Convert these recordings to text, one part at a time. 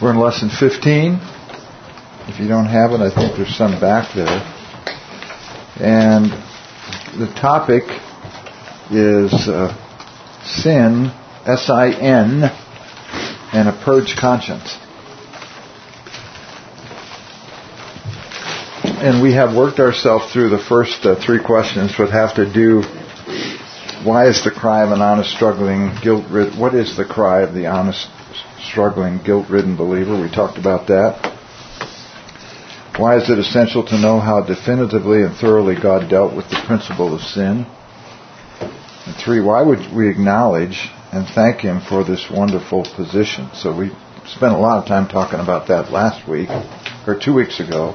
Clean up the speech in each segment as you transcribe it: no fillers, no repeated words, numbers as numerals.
We're in lesson 15. If you don't have it, I think there's some back there. And the topic is sin, S-I-N, and a purged conscience. And we have worked ourselves through the first three questions, which have to do, why is the cry of an honest, struggling, guilt-ridden, what is the cry of the honest, struggling, guilt-ridden believer? We talked about that. Why is it essential to know how definitively and thoroughly God dealt with the principle of sin? And three, why would we acknowledge and thank Him for this wonderful position? So we spent a lot of time talking about that last week, or 2 weeks ago.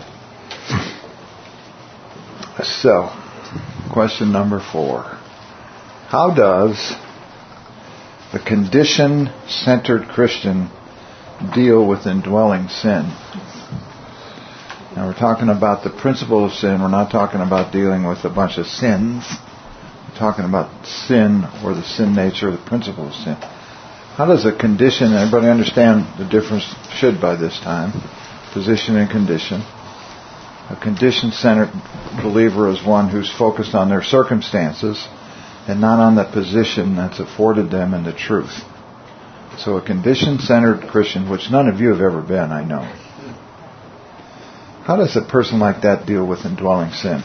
So, question number 4. How does the condition-centered Christian deal with indwelling sin? Now we're talking about the principle of sin. We're not talking about dealing with a bunch of sins. We're talking about sin, or the sin nature, the principle of sin. How does a condition, everybody understand the difference, should by this time, position and condition. A condition-centered believer is one who's focused on their circumstances and not on the position that's afforded them in the truth. So a condition-centered Christian, which none of you have ever been, I know. How does a person like that deal with indwelling sin?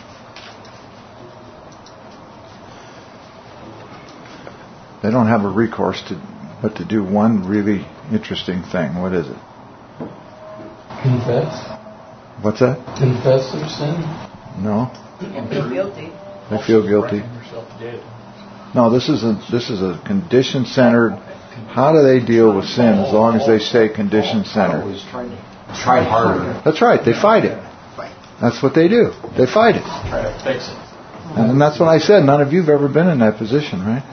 They don't have a recourse but to do one really interesting thing. What is it? Confess. What's that? Confess their sin. No. And feel guilty. They feel guilty. No, this is a condition-centered. How do they deal with sin as long as they stay condition-centered? Try harder. That's right. They fight it. That's what they do. They fight it. Try to fix it. And that's what I said. None of you have ever been in that position, right?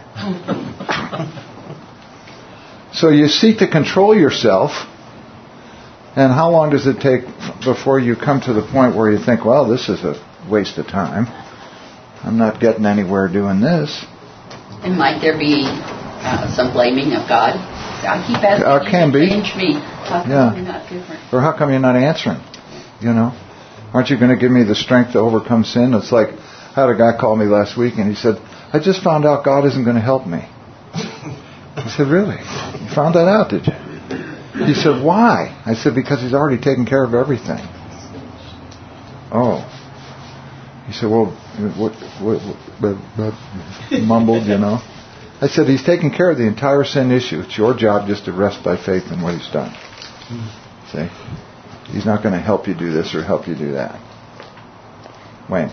So you seek to control yourself. And how long does it take before you come to the point where you think, well, this is a waste of time. I'm not getting anywhere doing this. And might there be some blaming of God? I keep asking you to change me. How come you're not different? Or how come you're not answering? You know? Aren't you going to give me the strength to overcome sin? It's like, I had a guy call me last week and he said, I just found out God isn't going to help me. I said, really? You found that out, did you? He said, why? I said, because He's already taken care of everything. Oh. He said, well, what mumbled, you know. I said, He's taken care of the entire sin issue. It's your job just to rest by faith in what He's done. See? He's not going to help you do this or help you do that. Wayne?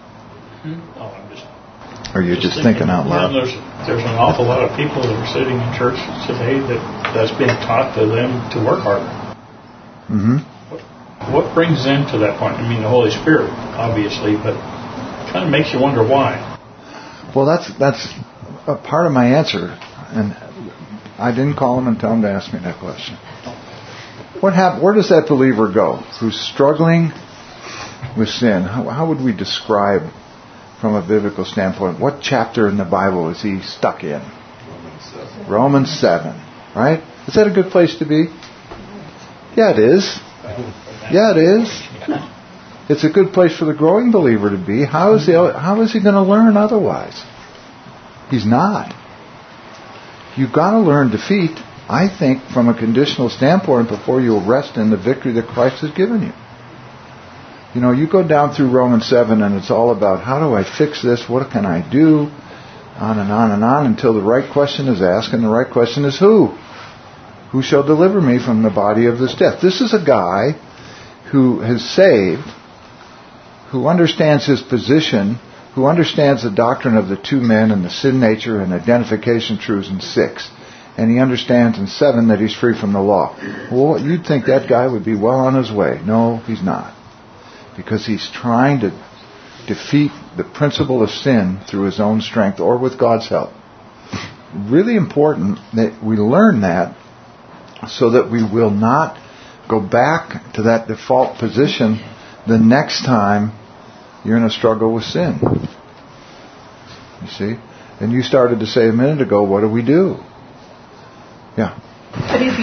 Or you're just thinking out loud? There's an awful lot of people that are sitting in church today that's being taught to them to work harder. Mm-hmm. What brings them to that point? I mean, the Holy Spirit, obviously, but it kind of makes you wonder why. Well, that's a part of my answer, and I didn't call him and tell him to ask me that question. Where does that believer go who's struggling with sin? How would we describe, from a biblical standpoint, what chapter in the Bible is he stuck in? Romans 7, right? Is that a good place to be? Yeah, it is. Yeah, it is. It's a good place for the growing believer to be. How is he going to learn otherwise? He's not. You've got to learn defeat, I think, from a conditional standpoint before you'll rest in the victory that Christ has given you. You know, you go down through Romans 7 and it's all about, how do I fix this? What can I do? On and on and on until the right question is asked, and the right question is who? Who shall deliver me from the body of this death? This is a guy who is saved, who understands his position, who understands the doctrine of the two men and the sin nature and identification truths in 6. And he understands in 7 that he's free from the law. Well, you'd think that guy would be well on his way. No, he's not. Because he's trying to defeat the principle of sin through his own strength or with God's help. Really important that we learn that so that we will not go back to that default position the next time you're in a struggle with sin. You see? And you started to say a minute ago, what do we do? Yeah. But if you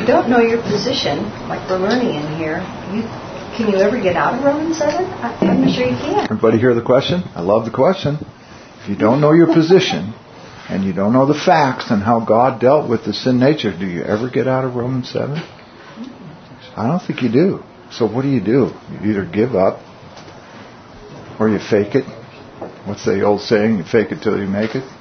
you don't know your position, like we're learning in here, can you ever get out of Romans 7? I'm not sure you can. Everybody hear the question? I love the question. If you don't know your position and you don't know the facts and how God dealt with the sin nature, do you ever get out of Romans 7? I don't think you do. So what do? You either give up or you fake it. What's the old saying? You fake it till you make it.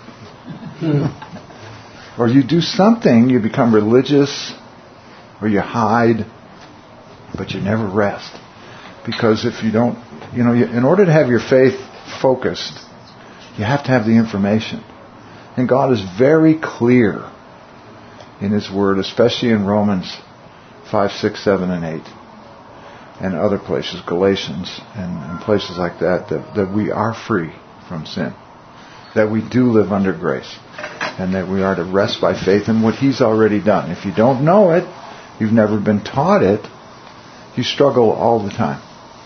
Or you do something, you become religious, or you hide, but you never rest. Because if you don't, in order to have your faith focused, you have to have the information. And God is very clear in His Word, especially in Romans 5, 6, 7, and 8. And other places, Galatians, and places like that we are free from sin. That we do live under grace. And that we are to rest by faith in what He's already done. If you don't know it, you've never been taught it, you struggle all the time.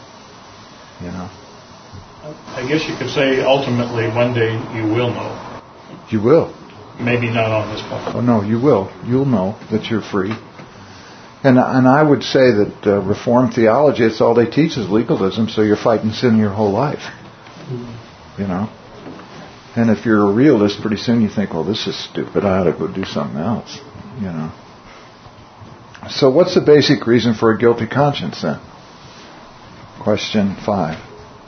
I guess you could say ultimately one day you will know. You will. Maybe not on this point. Oh no, you will. You'll know that you're free. And I would say that Reformed theology, it's all they teach is legalism, so you're fighting sin your whole life. And if you're a realist, pretty soon you think, well, this is stupid, I ought to go do something else. So what's the basic reason for a guilty conscience then? Question 5.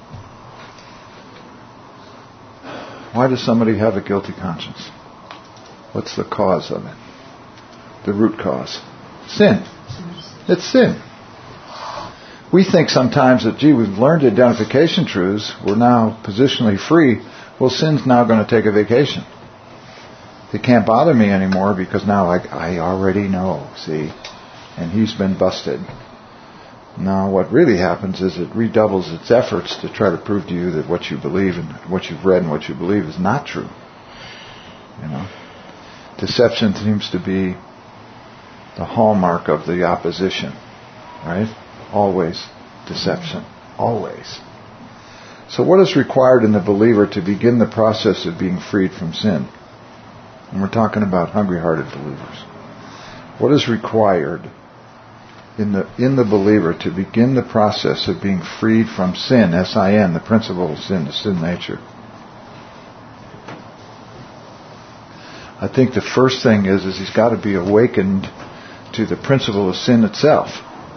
Why does somebody have a guilty conscience? What's the cause of it? The root cause? Sin. It's sin. We think sometimes that, we've learned identification truths, we're now positionally free. Well, sin's now going to take a vacation. It can't bother me anymore because now I already know, see? And he's been busted. Now what really happens is it redoubles its efforts to try to prove to you that what you believe and what you've read and what you believe is not true. Deception seems to be the hallmark of the opposition, right? Always deception. Always. So what is required in the believer to begin the process of being freed from sin? And we're talking about hungry-hearted believers. What is required in the believer to begin the process of being freed from sin, S-I-N, the principle of sin, the sin nature? I think the first thing is he's got to be awakened to the principle of sin itself.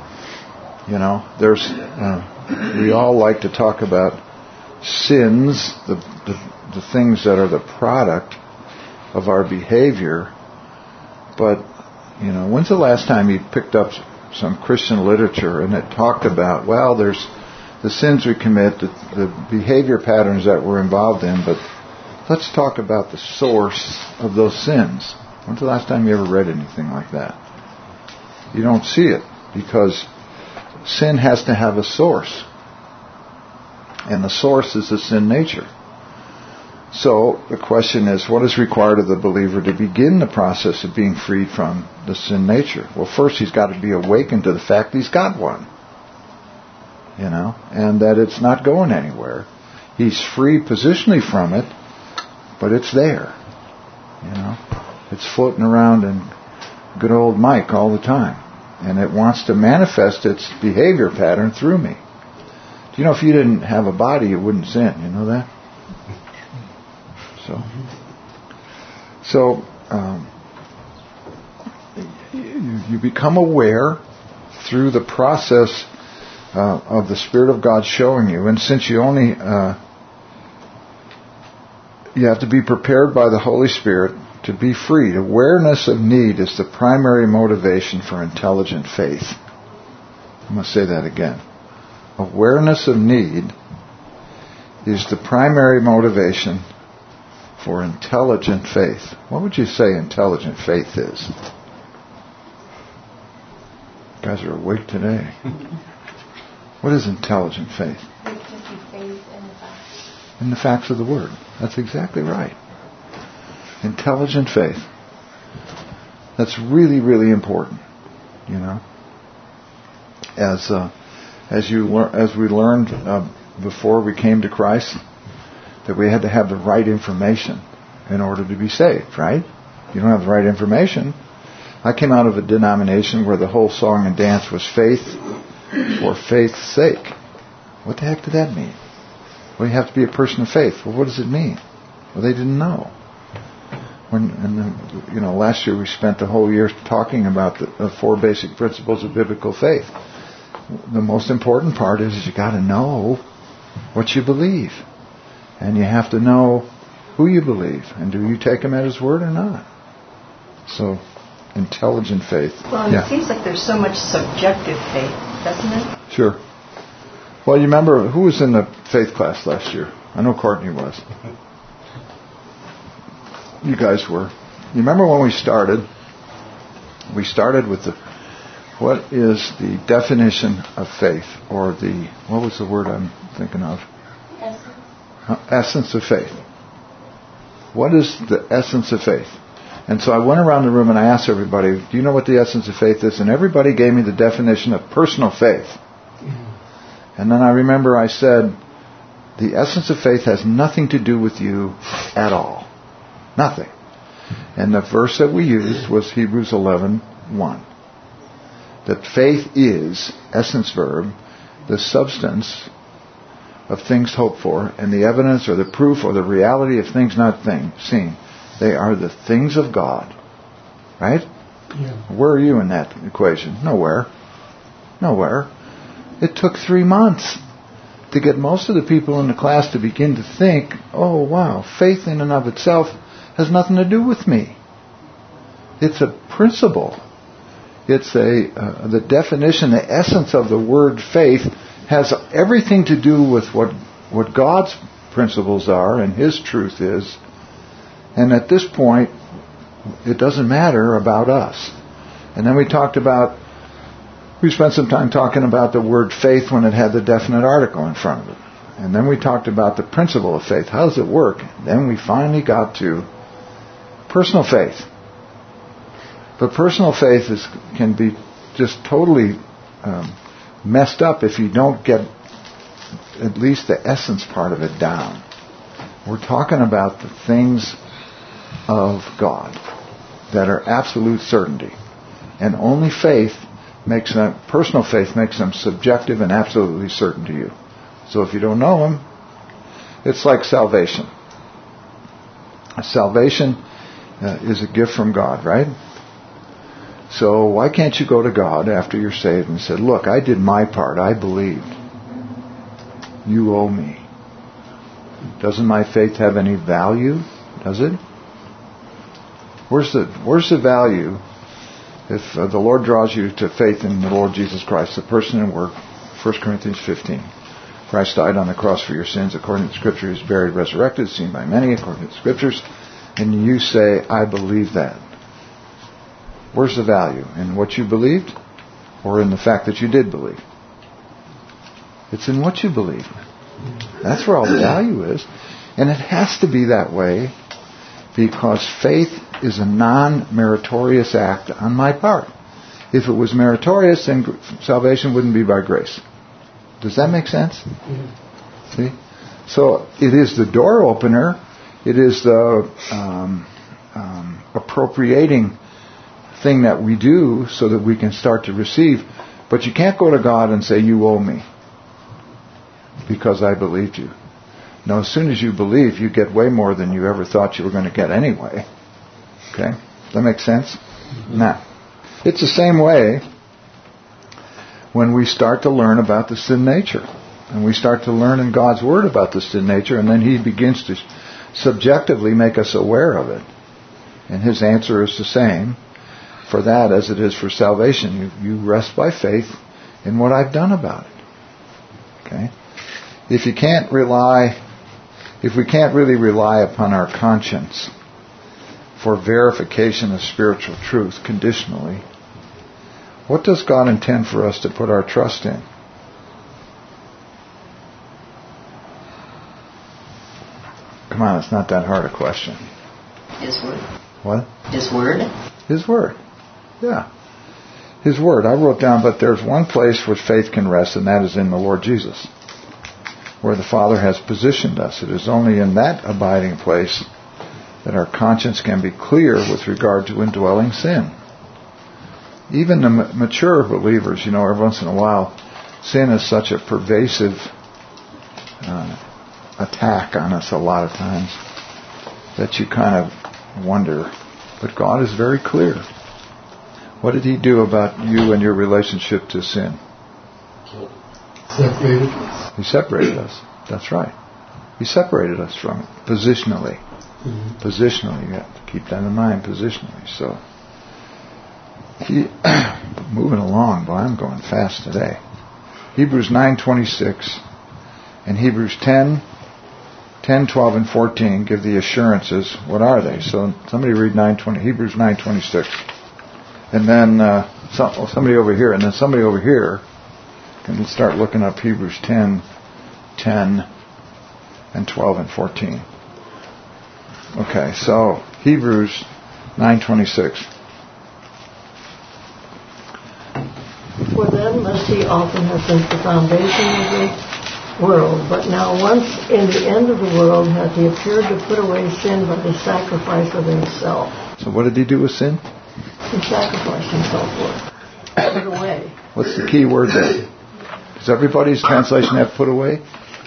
We all like to talk about sins, the things that are the product of our behavior. But, when's the last time you picked up some Christian literature and it talked about, well, there's the sins we commit, the behavior patterns that we're involved in, but let's talk about the source of those sins. When's the last time you ever read anything like that? You don't see it because sin has to have a source. And the source is the sin nature. So the question is, what is required of the believer to begin the process of being freed from the sin nature? Well, first he's got to be awakened to the fact he's got one. And that it's not going anywhere. He's free positionally from it, but it's there. It's floating around in good old Mike all the time. And it wants to manifest its behavior pattern through me. Do you know if you didn't have a body, you wouldn't sin? You know that? So you become aware through the process of the Spirit of God showing you. And since you only... you have to be prepared by the Holy Spirit to be freed. Awareness of need is the primary motivation for intelligent faith. I'm going to say that again. Awareness of need is the primary motivation for intelligent faith. What would you say intelligent faith is? You guys are awake today. What is intelligent faith? In the facts of the Word. That's exactly right. Intelligent faith. That's really, really important. As we learned before we came to Christ, that we had to have the right information in order to be saved, right? You don't have the right information, I came out of a denomination where the whole song and dance was faith for faith's sake. What the heck did that mean? Well, you have to be a person of faith. Well, what does it mean? Well, they didn't know. Last year we spent the whole year talking about the 4 basic principles of biblical faith. The most important part is you got to know what you believe. And you have to know who you believe. And do you take him at his word or not? So, intelligent faith. Well, it seems like there's so much subjective faith, doesn't it? Sure. Well, you remember, who was in the faith class last year? I know Courtney was. You guys were. You remember when we started? We started with what is the definition of faith? Or what was the word I'm thinking of? Essence of faith. What is the essence of faith? And so I went around the room and I asked everybody, do you know what the essence of faith is? And everybody gave me the definition of personal faith. And then I remember I said, the essence of faith has nothing to do with you at all. Nothing. And the verse that we used was Hebrews 11:1. That faith is, essence verb, the substance of things hoped for, and the evidence or the proof or the reality of things not seen. They are the things of God. Right? Yeah. Where are you in that equation? Nowhere. It took 3 months to get most of the people in the class to begin to think, oh wow, faith in and of itself has nothing to do with me. It's a principle. It's the definition, the essence of the word faith has everything to do with what God's principles are and His truth is. And at this point, it doesn't matter about us. And then we spent some time talking about the word faith when it had the definite article in front of it. And then we talked about the principle of faith. How does it work? Then we finally got to personal faith. But personal faith can be just totally messed up if you don't get at least the essence part of it down. We're talking about the things of God that are absolute certainty. And only personal faith makes them subjective and absolutely certain to you. So if you don't know Him, it's like salvation. Salvation is a gift from God, right? So why can't you go to God after you're saved and say, look, I did my part. I believed. You owe me. Doesn't my faith have any value? Does it? Where's the value if the Lord draws you to faith in the Lord Jesus Christ, the person and work? 1 Corinthians 15. Christ died on the cross for your sins according to the Scripture. He was buried, resurrected, seen by many according to the Scriptures. And you say, I believe that. Where's the value? In what you believed? Or in the fact that you did believe? It's in what you believe. That's where all the value is. And it has to be that way because faith is a non-meritorious act on my part. If it was meritorious, then salvation wouldn't be by grace. Does that make sense? Mm-hmm. See? So it is the door opener. It is the appropriating thing that we do so that we can start to receive. But you can't go to God and say, you owe me because I believed you. No, as soon as you believe, you get way more than you ever thought you were going to get anyway. Okay? Does that make sense? Mm-hmm. Now, it's the same way when we start to learn about the sin nature. And we start to learn in God's Word about the sin nature, and then He begins to subjectively make us aware of it. And His answer is the same for that as it is for salvation. You rest by faith in what I've done about it. Okay? If we can't really rely upon our conscience for verification of spiritual truth conditionally, what does God intend for us to put our trust in? Come on, it's not that hard a question. His Word. What? His Word? His Word. Yeah. His Word. I wrote down, but there's one place where faith can rest, and that is in the Lord Jesus, where the Father has positioned us. It is only in that abiding place that our conscience can be clear with regard to indwelling sin. even the mature believers, every once in a while, sin is such a pervasive attack on us a lot of times that you kind of wonder. But God is very clear. What did He do about you and your relationship to sin? Separated us. He separated us. That's right. He separated us from it, positionally. Mm-hmm. Positionally, you have to keep that in mind, positionally. So, moving along, boy, I'm going fast today. Hebrews 9:26 and Hebrews 10, 12, and 14 give the assurances. What are they? So somebody read Hebrews 9:26. And then somebody over here, and then somebody over here can start looking up Hebrews 10, and 12, and 14. Okay, so Hebrews 9:26. For then must He often have since the foundation of the world, but now once in the end of the world hath He appeared to put away sin by the sacrifice of Himself. So what did He do with sin? He sacrificed Himself for it. Put it away. What's the key word there? Does everybody's translation have put away?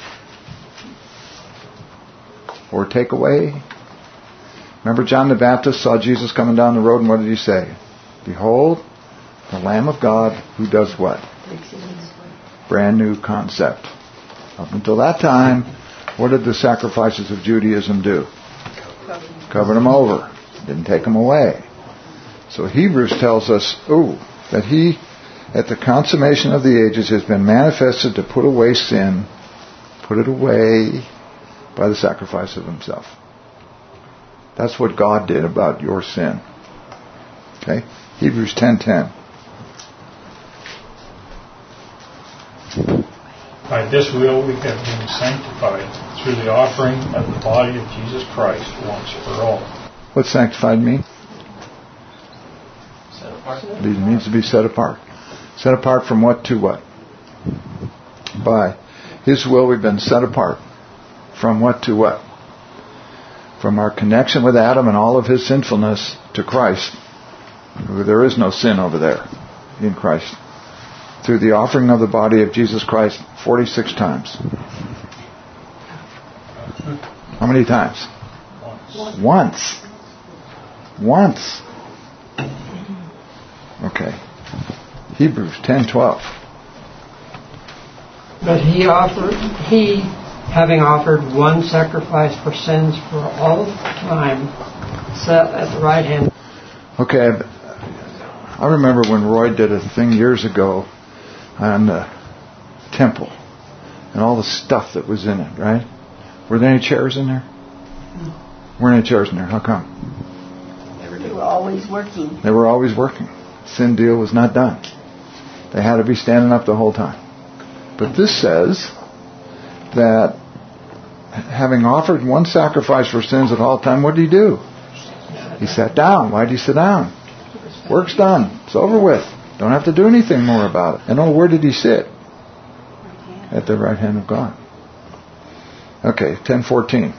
Or take away? Remember John the Baptist saw Jesus coming down the road, and what did he say? Behold, the Lamb of God who does what? Brand new concept. Up until that time, what did the sacrifices of Judaism do? Covered them over. Didn't take them away. So Hebrews tells us, that He, at the consummation of the ages, has been manifested to put away sin, put it away by the sacrifice of Himself. That's what God did about your sin. Okay? Hebrews 10:10. By this will we have been sanctified through the offering of the body of Jesus Christ once for all. What sanctified mean? Set apart. It means to be set apart. Set apart from what to what? By His will we've been set apart. From what to what? From our connection with Adam and all of his sinfulness to Christ. There is no sin over there in Christ. Through the offering of the body of Jesus Christ 46 times. How many times? Once. Okay. Hebrews 10:12. But he, having offered one sacrifice for sins for all time, sat at the right hand. Okay, I remember when Roy did a thing years ago on the temple and all the stuff that was in it, right? Were there any chairs in there? No. Weren't any chairs in there? How come? They were always working. They were always working. Sin deal was not done. They had to be standing up the whole time. But this says that having offered one sacrifice for sins at all time, what did He do? He sat down. Why did He sit down? Work's done. It's over with. Don't have to do anything more about it. And where did He sit? At the right hand of God. Okay, 10:14.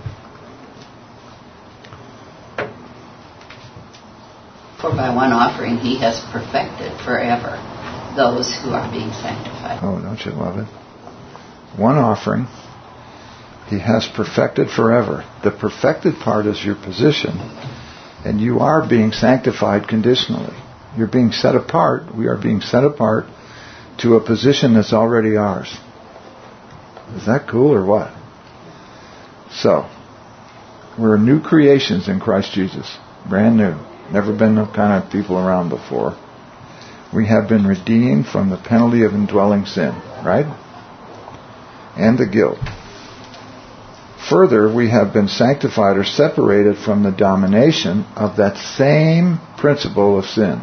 For by one offering He has perfected forever those who are being sanctified. Oh, don't you love it? One offering He has perfected forever. The perfected part is your position, and you are being sanctified conditionally. You're being set apart. We are being set apart to a position that's already ours. Is that cool or what? So, we're new creations in Christ Jesus. Brand new. Never been no kind of people around before. We have been redeemed from the penalty of indwelling sin, right? And the guilt. Further, we have been sanctified or separated from the domination of that same principle of sin.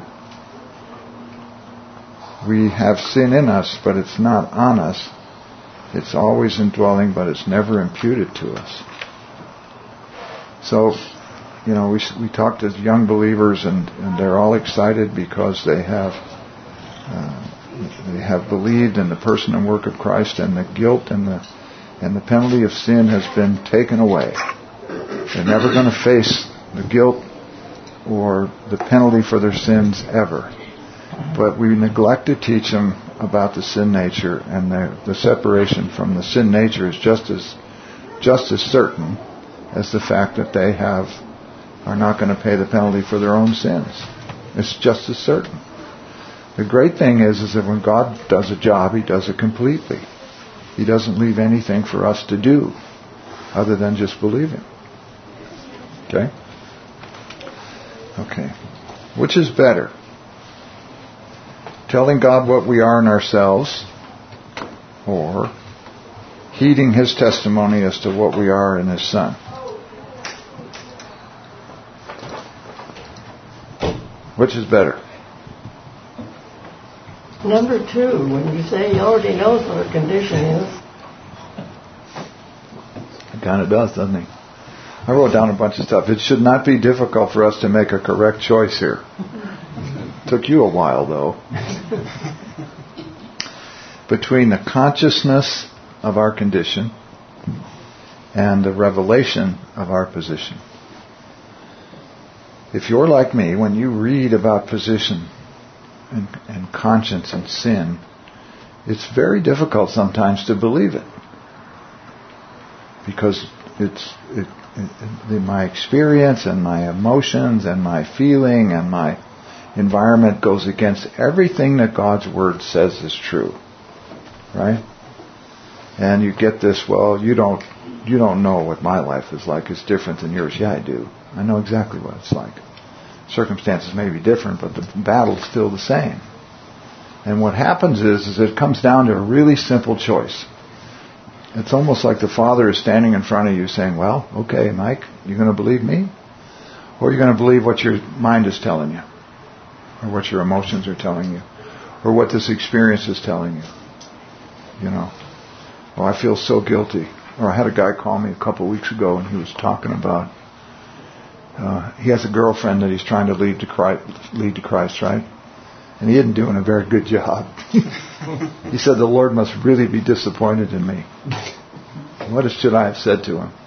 We have sin in us, but it's not on us. It's always indwelling, but it's never imputed to us. So, we talk to young believers, and they're all excited because they have believed in the person and work of Christ, and the guilt and the penalty of sin has been taken away. They're never going to face the guilt or the penalty for their sins ever. But we neglect to teach them about the sin nature, and the separation from the sin nature is just as certain as the fact that they are not going to pay the penalty for their own sins. It's just as certain. The great thing is that when God does a job, He does it completely. He doesn't leave anything for us to do other than just believe Him. Okay? Okay. Which is better? Telling God what we are in ourselves, or heeding His testimony as to what we are in His Son? Which is better? Number 2, when you say He already knows what our condition is. It kind of does, doesn't He? I wrote down a bunch of stuff. It should not be difficult for us to make a correct choice here. Took you a while, though. Between the consciousness of our condition and the revelation of our position. If you're like me, when you read about position and conscience and sin, it's very difficult sometimes to believe it. Because my experience and my emotions and my feeling and my environment goes against everything that God's Word says is true. Right? And you get this, well, you don't know what my life is like. It's different than yours. Yeah, I do. I know exactly what it's like. Circumstances may be different, but the battle's still the same. And what happens is it comes down to a really simple choice. It's almost like the Father is standing in front of you saying, well, okay, Mike, you going to believe me? Or are you going to believe what your mind is telling you? Or what your emotions are telling you? Or what this experience is telling you? You know, oh, I feel so guilty. Or I had a guy call me a couple of weeks ago and he was talking about, he has a girlfriend that he's trying to lead to Christ, right? And he isn't doing a very good job. He said, the Lord must really be disappointed in me. What should I have said to him?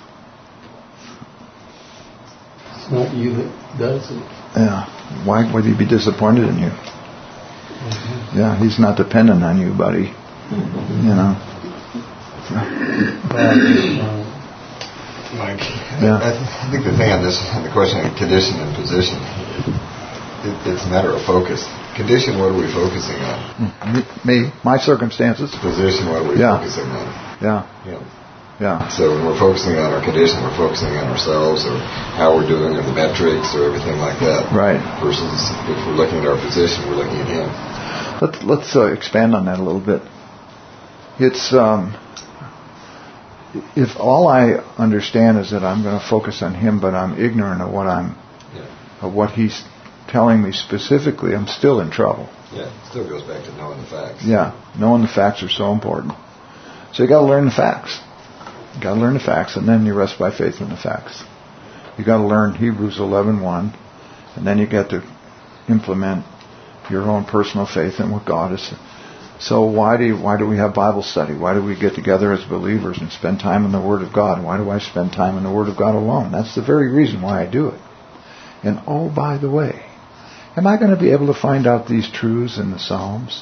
It's not you that does it. Yeah. Why would he be disappointed in you? Mm-hmm. Yeah, he's not dependent on you, buddy. Mm-hmm. You know. Mike, yeah. I think the thing on this, the question of condition and position, it's a matter of focus. Condition, what are we focusing on? Me, my circumstances. Position, what are we focusing on? Yeah. So when we're focusing on our condition, we're focusing on ourselves or how we're doing or the metrics or everything like that. Right. Versus if we're looking at our position, we're looking at Him. Let's expand on that a little bit. It's if all I understand is that I'm going to focus on Him, but I'm ignorant of what He's telling me specifically, I'm still in trouble. Yeah, it still goes back to knowing the facts. Yeah, knowing the facts are so important. So you got to learn the facts. You got to learn the facts, and then you rest by faith in the facts. You got to learn Hebrews 11:1, and then you get to implement your own personal faith in what God is. So why do we have Bible study? Why do we get together as believers and spend time in the Word of God? Why do I spend time in the Word of God alone? That's the very reason why I do it. And oh, by the way, am I going to be able to find out these truths in the Psalms?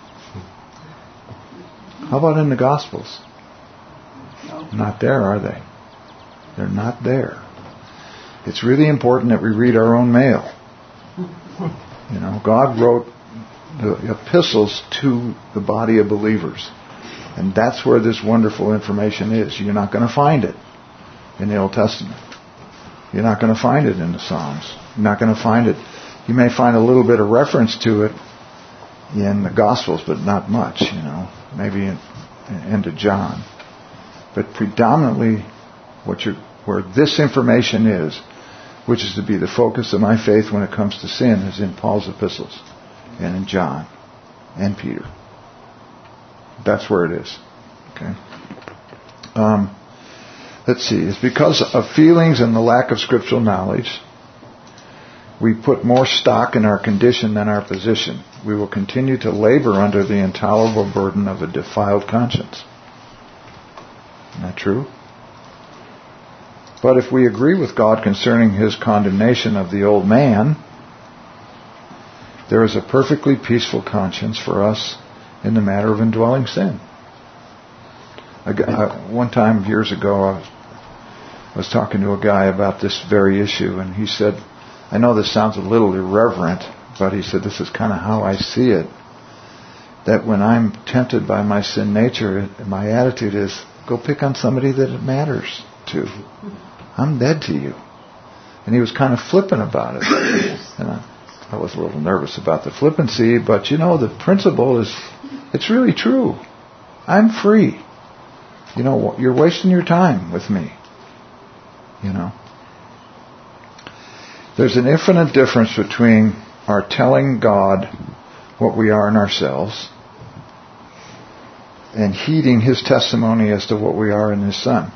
How about in the Gospels? Not there, are they? They're not there. It's really important that we read our own mail. You know, God wrote the epistles to the body of believers. And that's where this wonderful information is. You're not going to find it in the Old Testament. You're not going to find it in the Psalms. You're not going to find it. You may find a little bit of reference to it in the Gospels, but not much, you know. Maybe into John. But predominantly where this information is, which is to be the focus of my faith when it comes to sin, is in Paul's epistles and in John and Peter. That's where it is. Okay. Let's see. It's because of feelings and the lack of scriptural knowledge, we put more stock in our condition than our position. We will continue to labor under the intolerable burden of a defiled conscience. Isn't that true? But if we agree with God concerning His condemnation of the old man, there is a perfectly peaceful conscience for us in the matter of indwelling sin. One time years ago, I was talking to a guy about this very issue, and he said, I know this sounds a little irreverent, but he said, this is kind of how I see it, that when I'm tempted by my sin nature, my attitude is, go pick on somebody that it matters to. I'm dead to you. And he was kind of flippant about it. And I was a little nervous about the flippancy, but the principle is, it's really true. I'm free. You're wasting your time with me. There's an infinite difference between our telling God what we are in ourselves and heeding His testimony as to what we are in His Son.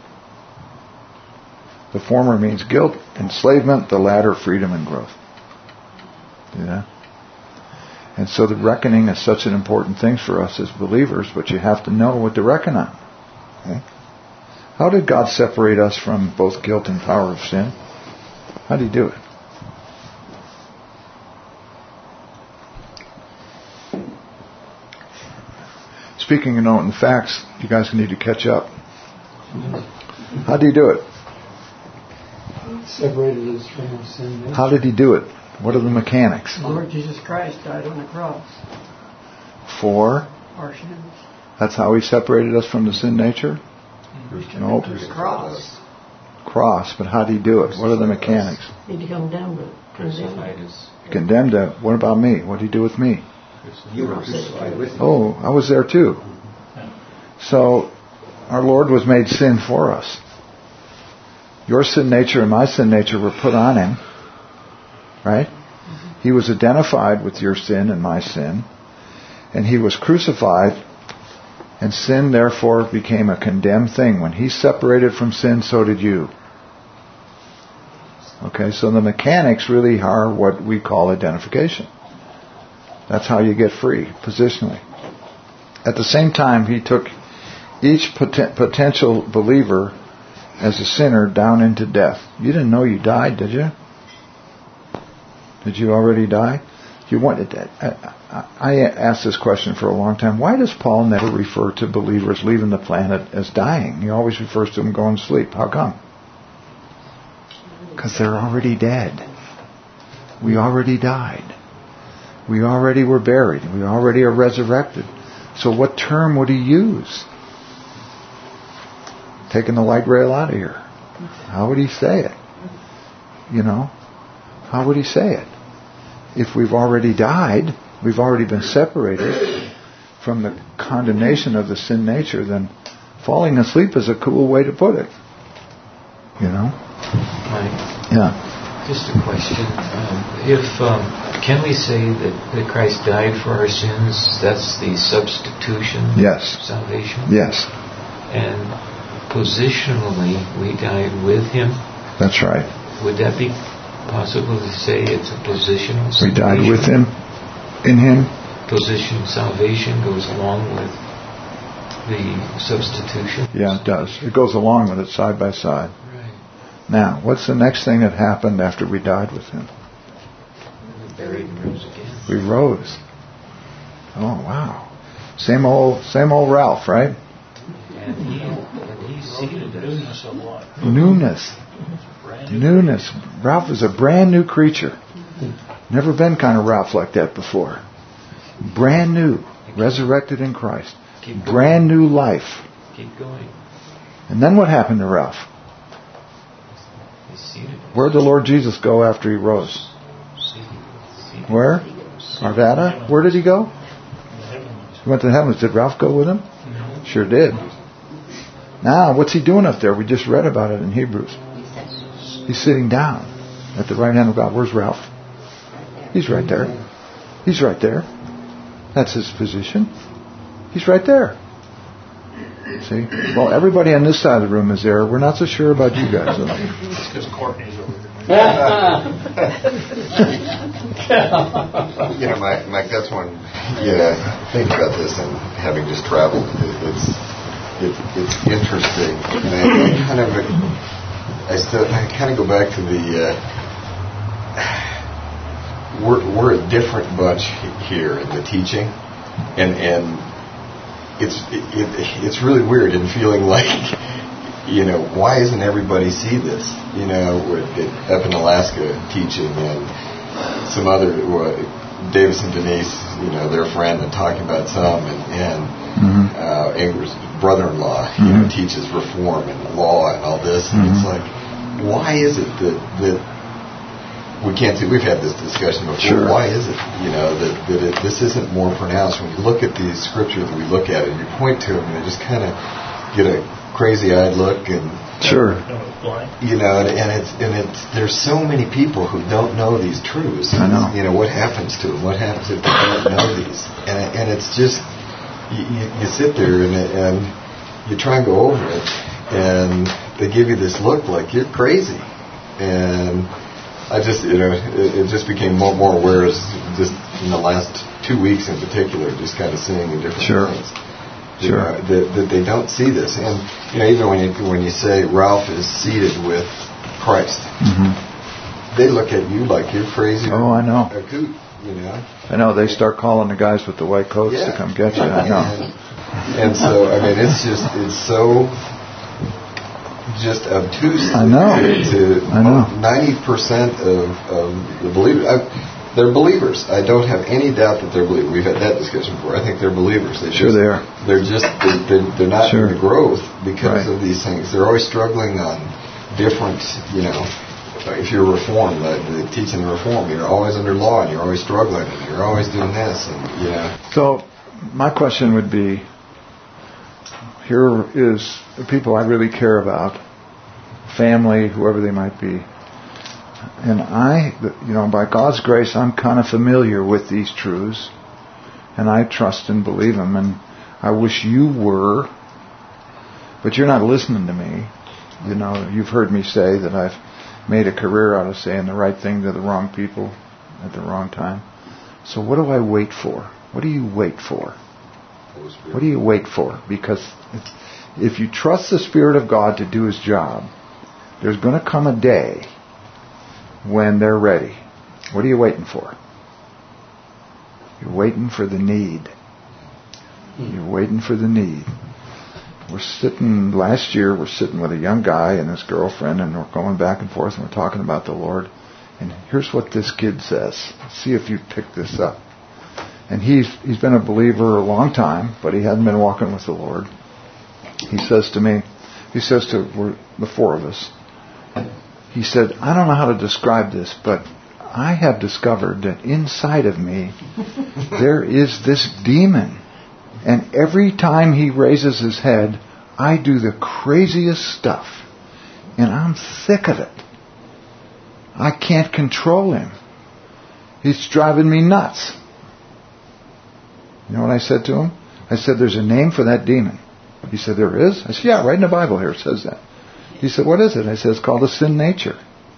The former means guilt, enslavement, the latter freedom and growth. Yeah. And so the reckoning is such an important thing for us as believers, but you have to know what to reckon on. Okay? How did God separate us from both guilt and power of sin? How did He do it? Speaking of knowing the facts, you guys need to catch up. How did He do it? Separated us from our sin. How did He do it? What are the mechanics? The Lord Jesus Christ died on the cross. For? Our sins. That's how He separated us from the sin nature? No. The cross. Cross, but how did He do it? What are the mechanics? He condemned it. Condemned it. What about me? What did He do with me? You were crucified with me. Oh, I was there too. So, our Lord was made sin for us. Your sin nature and my sin nature were put on Him. Right? He was identified with your sin and my sin. And He was crucified. And sin, therefore, became a condemned thing. When He separated from sin, so did you. Okay, so the mechanics really are what we call identification. That's how you get free, positionally. At the same time, He took each potential believer as a sinner down into death. You didn't know you died, did you? Did you already die? I asked this question for a long time. Why does Paul never refer to believers leaving the planet as dying? He always refers to them going to sleep. How come? Because they're already dead. We already died. We already were buried. We already are resurrected. So what term would he use? Taking the light rail out of here. How would he say it? How would he say it? If we've already died, we've already been separated from the condemnation of the sin nature, then falling asleep is a cool way to put it. Right. Yeah. Just a question. Can we say that Christ died for our sins? That's the substitution? Yes. Salvation? Yes. And positionally, we died with Him? That's right. Would that be possible to say it's a positional salvation? We died with Him, in Him. Positional salvation goes along with the substitution? Yeah, it does. It goes along with it side by side. Right. Now, what's the next thing that happened after we died with Him? We buried and rose again. We rose. Oh, wow. Same old Ralph, right? And he seated us. Newness. Ralph is a brand new creature. Never been kind of Ralph like that before. Brand new. Resurrected in Christ. Brand new life. Keep going. And then what happened to Ralph? He seated us. Where'd the Lord Jesus go after He rose? Seated. Where? Arvada? Where did He go? He went to the heavens. Did Ralph go with Him? No. Sure did. Now, what's He doing up there? We just read about it in Hebrews. He's sitting down at the right hand of God. Where's Ralph? He's right there. He's right there. That's His position. He's right there. See? Well, everybody on this side of the room is there. We're not so sure about you guys. It's because Courtney's over there. Mike, that's one. Yeah, think about this, and having just traveled, it's interesting. And I kind of go back to we're a different bunch here in the teaching, and it's really weird in feeling like, why isn't everybody see this? Up in Alaska teaching, and some other Davis and Denise, their friend, and talking about some, and Ingrid's brother-in-law, teaches reform and law and all this, and it's like, why is it that we can't see? We've had this discussion before. Sure. Why is it, that this isn't more pronounced? When you look at these scriptures, we look at it, and you point to them, and they just kind of get a crazy-eyed look, and sure, and it's there's so many people who don't know these truths. I know. What happens to them? What happens if they don't know these? And it's just you sit there and you try and go over it, and they give you this look like you're crazy, and I just, it just became more and more aware as just in the last 2 weeks in particular, just kind of seeing the different things. That they don't see this. And, even when you say Ralph is seated with Christ, they look at you like you're crazy. Oh, I know. A coot, I know. They start calling the guys with the white coats to come get you. I know. And so, it's so just obtuse. I know. To 90% of the believers. They're believers. I don't have any doubt that they're believers. We've had that discussion before. I think they're believers. They are. They're just they're not in the growth because of these things. They're always struggling on different. If you're reformed, the teaching the reform, you're always under law and you're always struggling and you're always doing this and So my question would be: here is the people I really care about, family, whoever they might be. And by God's grace, I'm kind of familiar with these truths, and I trust and believe them, and I wish you were, but you're not listening to me. You've heard me say that I've made a career out of saying the right thing to the wrong people at the wrong time. So what do I wait for? What do you wait for? What do you wait for? Because if you trust the Spirit of God to do His job, there's going to come a day when they're ready. What are you waiting for? You're waiting for the need. You're waiting for the need. Last year we're sitting with a young guy and his girlfriend, and we're going back and forth, and we're talking about the Lord. And here's what this kid says. See if you pick this up. And he's been a believer a long time, but he hadn't been walking with the Lord. He says to the four of us, he said, I don't know how to describe this, but I have discovered that inside of me there is this demon. And every time he raises his head, I do the craziest stuff. And I'm sick of it. I can't control him. He's driving me nuts. You know what I said to him? I said, there's a name for that demon. He said, there is? I said, yeah, right in the Bible here it says that. He said, what is it? I said, it's called a sin nature.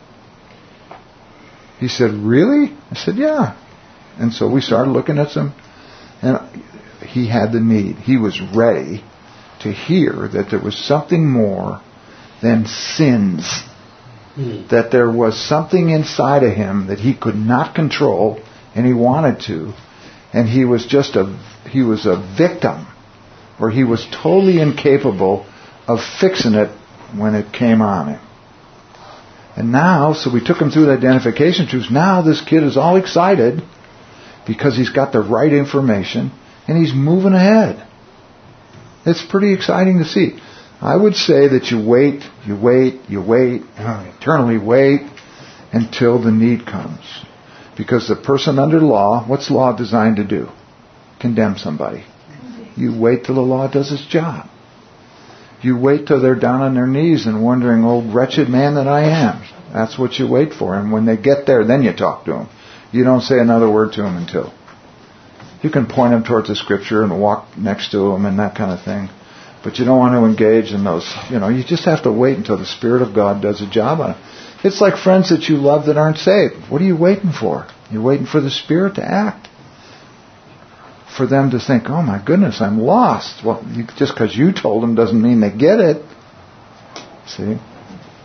He said, really? I said, yeah. And so we started looking at some, and he had the need. He was ready to hear that there was something more than sins. That there was something inside of him that he could not control, and he wanted to. And he was a victim, or he was totally incapable of fixing it when it came on him. And now, so we took him through the identification truths. Now this kid is all excited because he's got the right information and he's moving ahead. It's pretty exciting to see. I would say that you wait, eternally wait until the need comes. Because the person under law, what's law designed to do? Condemn somebody. You wait till the law does its job. You wait till they're down on their knees and wondering, oh, wretched man that I am. That's what you wait for. And when they get there, then you talk to them. You don't say another word to them until. You can point them towards the Scripture and walk next to them and that kind of thing. But you don't want to engage in those. You just have to wait until the Spirit of God does a job on it. It's like friends that you love that aren't saved. What are you waiting for? You're waiting for the Spirit to act. For them to think, oh my goodness, I'm lost. Well, just because you told them doesn't mean they get it. See?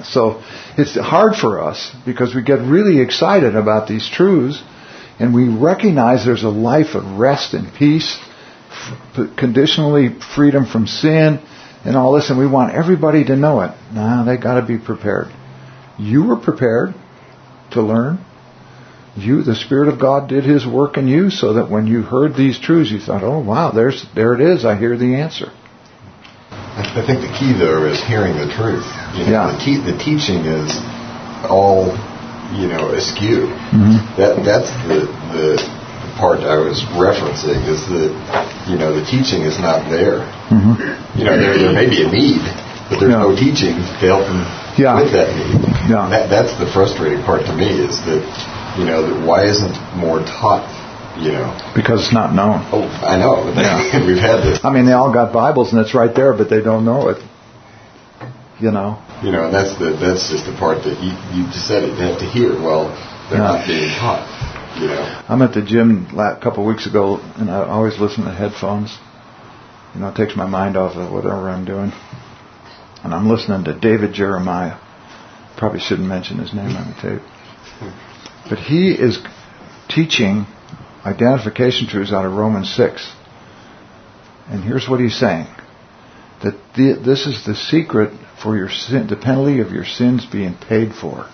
So it's hard for us because we get really excited about these truths and we recognize there's a life of rest and peace, conditionally freedom from sin and all this, and we want everybody to know it. No, they got to be prepared. You were prepared to learn. The Spirit of God did His work in you so that when you heard these truths, you thought, oh wow, there it is. I hear the answer. I think the key, though, is hearing the truth. The teaching is all, askew. Mm-hmm. That's the part I was referencing, is that, the teaching is not there. Mm-hmm. There may be a need, but there's no teaching to help them with that need. Yeah. That's the frustrating part to me, is that, that why isn't more taught? Because it's not known. Oh, I know. Yeah. We've had this. I mean, they all got Bibles and it's right there, but they don't know it. And that's just the part that you just said it. You have to hear. Well, they're not being taught. I'm at the gym a couple of weeks ago, and I always listen to headphones. It takes my mind off of whatever I'm doing. And I'm listening to David Jeremiah. Probably shouldn't mention his name on the tape. But he is teaching identification truths out of Romans 6. And here's what he's saying. That this is the secret for your sin, the penalty of your sins being paid for.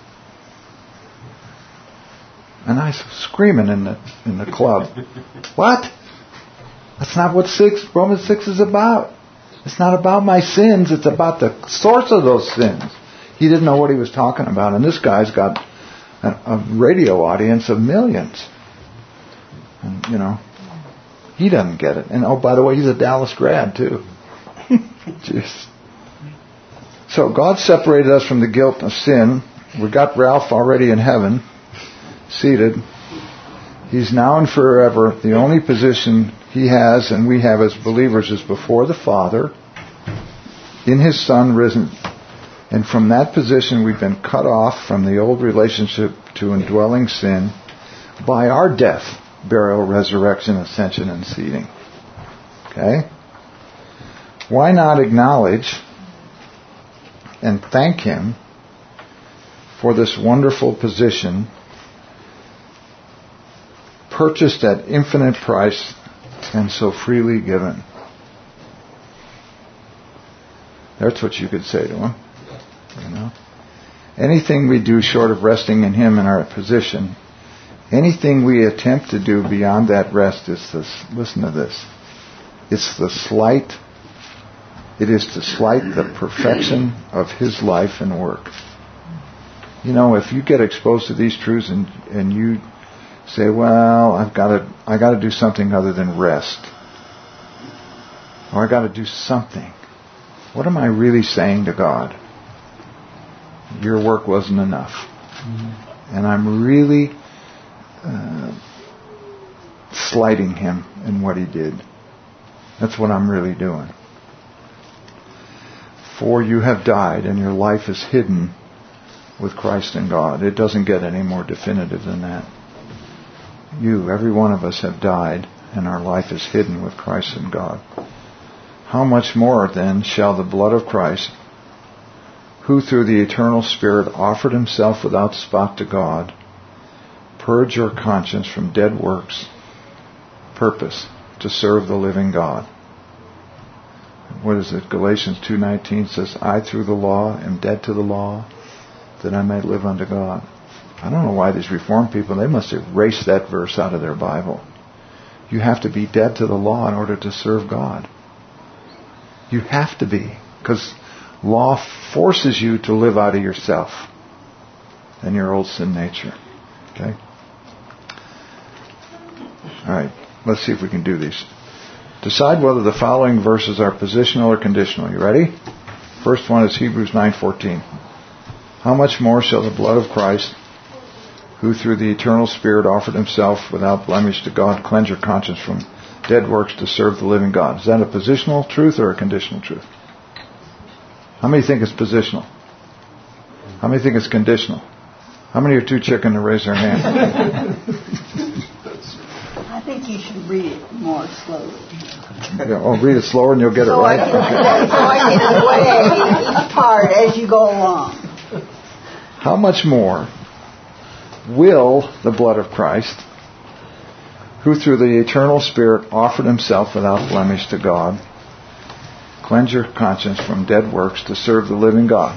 And I was screaming in the club. What? That's not what Romans 6 is about. It's not about my sins. It's about the source of those sins. He didn't know what he was talking about. And this guy's got a radio audience of millions. And, he doesn't get it. And, oh, by the way, he's a Dallas grad, too. Jeez. So God separated us from the guilt of sin. We got Ralph already in heaven, seated. He's now and forever. The only position he has and we have as believers is before the Father, in His Son risen. And from that position we've been cut off from the old relationship to indwelling sin by our death, burial, resurrection, ascension, and seating. Okay? Why not acknowledge and thank Him for this wonderful position purchased at infinite price and so freely given? That's what you could say to Him. Anything we do short of resting in Him in our position, anything we attempt to do beyond that rest is this. Listen to this. It is to slight the perfection of His life and work. If you get exposed to these truths and you say, well, I got to do something other than rest, or I got to do something. What am I really saying to God? Your work wasn't enough. Mm-hmm. And I'm really slighting Him in what He did. That's what I'm really doing. For you have died and your life is hidden with Christ in God. It doesn't get any more definitive than that. Every one of us have died and our life is hidden with Christ in God. How much more then shall the blood of Christ, who through the eternal Spirit offered Himself without spot to God, purge your conscience from dead works, purpose to serve the living God. What is it? Galatians 2:19 says, I through the law am dead to the law, that I may live unto God. I don't know why these Reformed people, they must erase that verse out of their Bible. You have to be dead to the law in order to serve God. You have to be, because law forces you to live out of yourself and your old sin nature. Okay? Alright, let's see if we can do these. Decide whether the following verses are positional or conditional. You ready? First one is Hebrews 9:14. How much more shall the blood of Christ, who through the eternal Spirit offered Himself without blemish to God, cleanse your conscience from dead works to serve the living God? Is that a positional truth or a conditional truth? How many think it's positional? How many think it's conditional? How many are too chicken to raise their hand? I think you should read it more slowly. Read it slower and you'll get it right. So I can explain each part as you go along. how much more will the blood of Christ, who through the eternal Spirit offered himself without blemish to God, cleanse your conscience from dead works to serve the living God?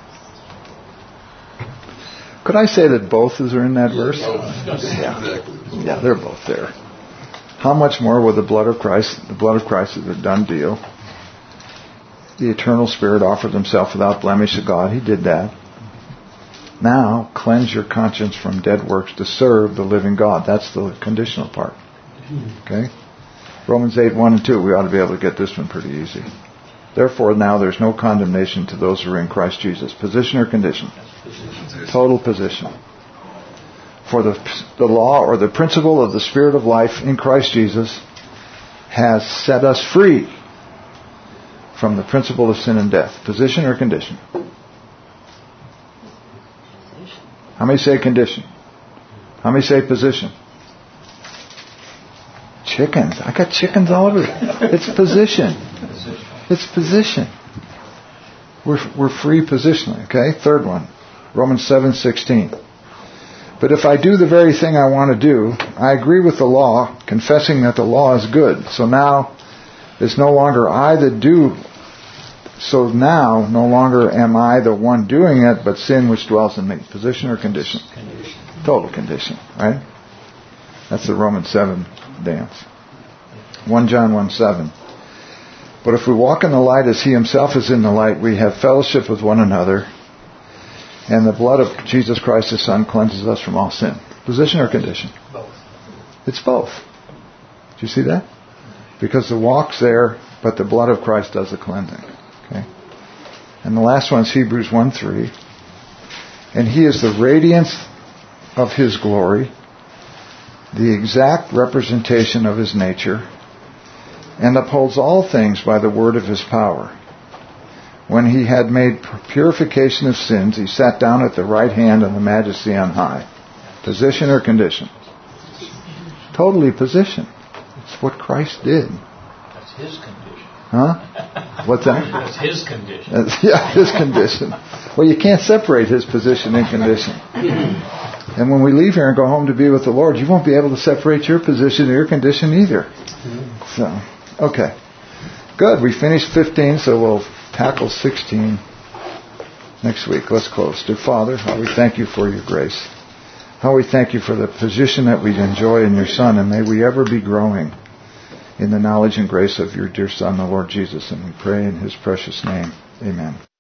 Could I say that both are in that verse? Yeah, they're both there. How much more will the blood of Christ is a done deal. The eternal Spirit offered himself without blemish to God. He did that. Now, cleanse your conscience from dead works to serve the living God. That's the conditional part. Okay? Romans 8:1-2. We ought to be able to get this one pretty easy. Therefore, now there's no condemnation to those who are in Christ Jesus. Position or condition? Total position. For the law or the principle of the Spirit of life in Christ Jesus has set us free from the principle of sin and death. Position or condition? How many say condition? How many say position? Chickens. I got chickens all over. It's position. It's position. We're free positionally. Okay. Third one. Romans 7:16. But if I do the very thing I want to do, I agree with the law, confessing that the law is good. So now it's no longer I that do. So now no longer am I the one doing it, but sin which dwells in me. Position or condition? Condition. Total condition, right? That's the Romans 7 dance. 1 John 1:7. But if we walk in the light as he himself is in the light, we have fellowship with one another, and the blood of Jesus Christ his Son cleanses us from all sin. Position or condition? Both. It's both. Do you see that? Because the walk's there, but the blood of Christ does the cleansing. Okay. And the last one is Hebrews 1:3. And he is the radiance of his glory, the exact representation of his nature, and upholds all things by the word of his power. When he had made purification of sins, he sat down at the right hand of the Majesty on high. Position or condition? Totally position. It's what Christ did. That's his condition. Huh? What's that? That's his condition. His condition. Well, you can't separate his position and condition. And when we leave here and go home to be with the Lord, you won't be able to separate your position or your condition either. So, okay. Good. We finished 15, so we'll tackle 16 next week. Let's close. Dear Father, how we thank you for your grace. How we thank you for the position that we enjoy in your Son, and may we ever be growing in the knowledge and grace of your dear Son, the Lord Jesus. And we pray in his precious name. Amen.